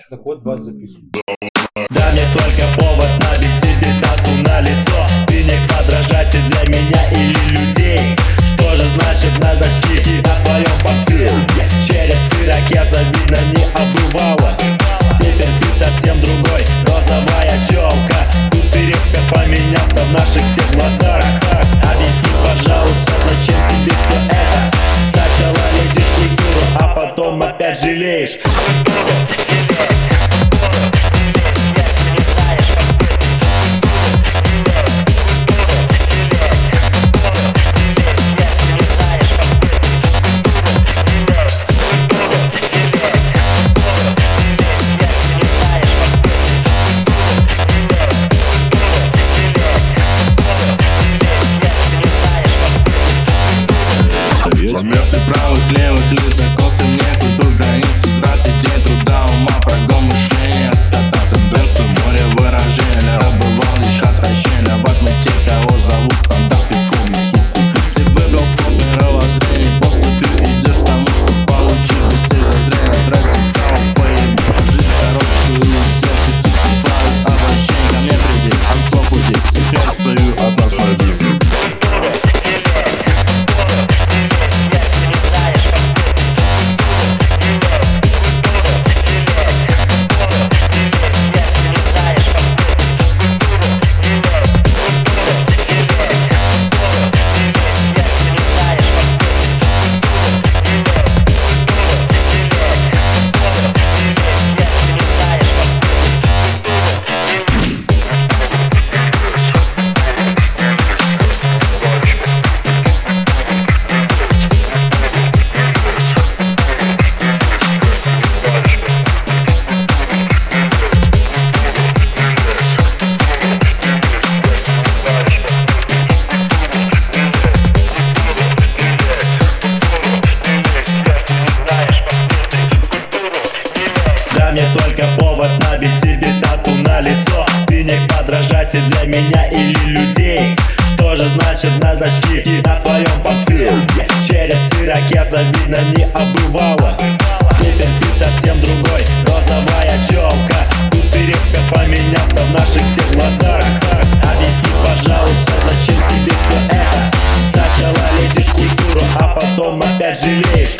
Так вот, вас записываю. Да мне только повод набить себе тату на лицо. Ты не подражатель для меня или людей. Что же значит на дачке на твоем портфеле? Через ирокеза видно не обрывала. Теперь ты совсем другой, розовая челка. Тут ты резко поменялся в наших всех глазах. Объясни, пожалуйста, зачем тебе все это? Сначала лезешь в культуру, а потом опять жалеешь. Замесы правых, левых, лица, косы мне культур, границы, траты, день труда, ума, прогон мышления, скота, тенденцию, море выражения, добывал лишь отвращения, важны те, кого зовут стандарты, помни, суку. Ты выбрал спорт мировоззрения, после ты идешь к тому, что получил без всей зазрения, трек цикал, поебать, жизнь короткую, легкий суку, славы, обращение, ко мне приди, от слов уйди, теперь стою от нас один. Мне только повод набить себе тату на лицо. Ты не подражатель для меня или людей. Что же значит на дачке на твоем портфеле? Через ирокеза видно не обрывала. Теперь ты совсем другой, розовая челка. Тут ты резко поменялся в наших всех глазах. Объясни, пожалуйста, зачем тебе все это? Сначала лезешь в культуру, а потом опять жалеешь.